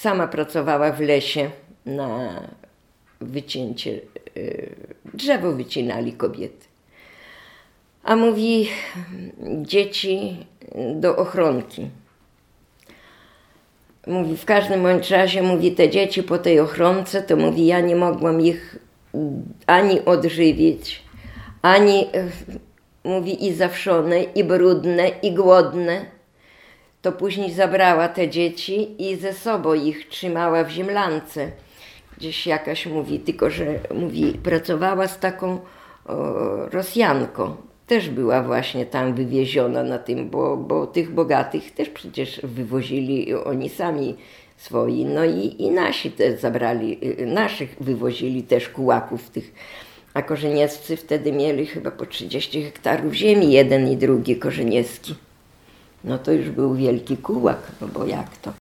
Sama pracowała w lesie na wycięcie, drzewo wycinali kobiety. A mówi, dzieci do ochronki. Mówi, w każdym bądź razie, mówi, te dzieci po tej ochronce, to mówi, ja nie mogłam ich ani odżywić, ani, mówi, i zawszone, i brudne, i głodne. To później zabrała te dzieci i ze sobą ich trzymała w ziemlance. Gdzieś jakaś, mówi, tylko że, mówi, pracowała z taką Rosjanką. Też była właśnie tam wywieziona na tym, bo tych bogatych też przecież wywozili oni sami swoi. No i nasi też zabrali, naszych wywozili też kułaków tych. A Korzeniewscy wtedy mieli chyba po 30 hektarów ziemi, jeden i drugi Korzeniewski. No to już był wielki kułak, no bo jak to?